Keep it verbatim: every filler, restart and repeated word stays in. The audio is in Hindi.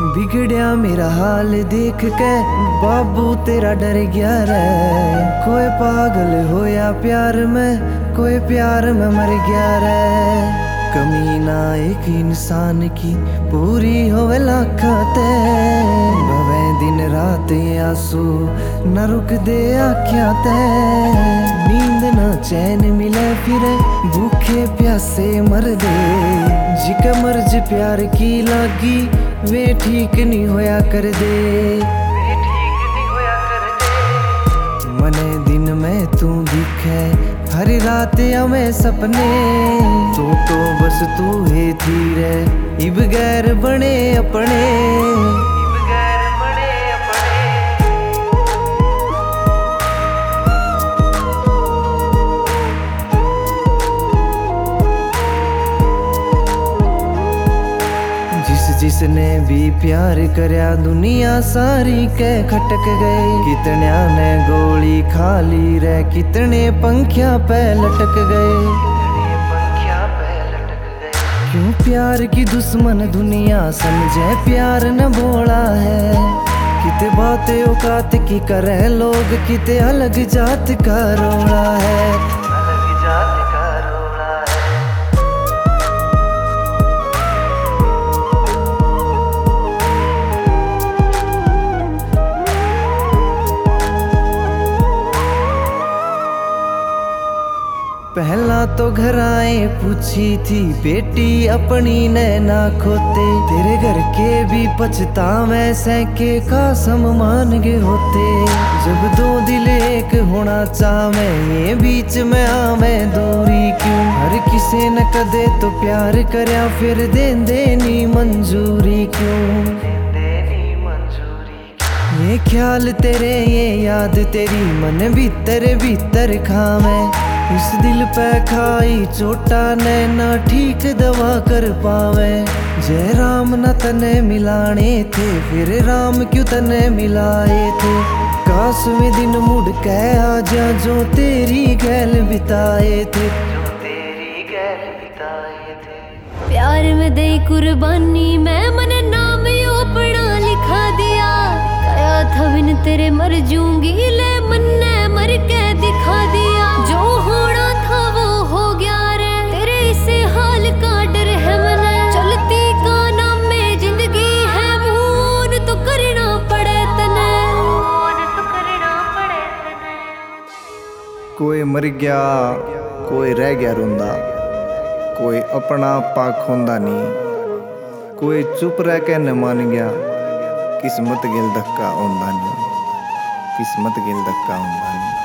बिगड़िया मेरा हाल देख के बाबू तेरा डर गया रे। कोई पागल होया प्यार में, कोई प्यार में मर गया रे। कमी ना एक इंसान की पूरी होवे लाखाते, भवे दिन रात आंसू न रुक दे आँखियां ते। नींद ना चैन मिले फिर भूखे प्यासे मर दे, जिके मर्ज प्यार की लागी वे ठीक नहीं होया कर दे। वे ठीक नहीं होया कर दे। मने दिन में तू दिखे हर रात हमें सपने, तू तो बस तू है थी रे इब गैर बने अपने। इब गैर बने अपने। जिस जिसने भी प्यार करया दुनिया सारी के खटक गए। कितन्या ने गोली खा ली रे, कितने पंखिया पे लटक गए। क्यों प्यार की दुश्मन दुनिया समझे प्यार न बोला है। किते बातें औकात की करे लोग, किते अलग जात का रोला है। अलग जात का रोला है। पहला तो घर आए पूछी थी बेटी अपनी ने ना खोते। तेरे घर के भी पछतावे सैके कसम मान गए होते। जब दो दिल एक होना चाहे ये बीच में आवे दूरी क्यों। हर किसी न कदे तो प्यार करया फिर दे देनी मंजूरी क्यों। ये ख्याल तेरे ये याद तेरी मन भीतर भीतर खावे। इस दिल पे खाई चोटा ने ना ठीक दवा कर पावे। जय राम न तने मिलाने थे फिर राम क्यों तने मिलाए थे। काश में दिन मुड़ के आजा जो तेरी गैल बिताए थे। जो तेरी गैल बिताए थे। प्यार में दे कुर्बानी मैं मन नाम यो अपना लिखा दिया। कया था बिन तेरे मर जूंगी ले मन ने मर के दिखा दिया। जो होना था वो हो गया रे, तेरे इसे हाल का डर है मने। चलती का नाम में जिंदगी है मून तो करना पड़े तने। मून तो करना पड़े तने। कोई मर गया कोई रह गया रोंदा, कोई अपना पाक होंदा नहीं। कोई चुप रह के न मान गया, किस्मत गिल धक्का होंदा नहीं। किस्मत गिल धक्का होंदा नहीं।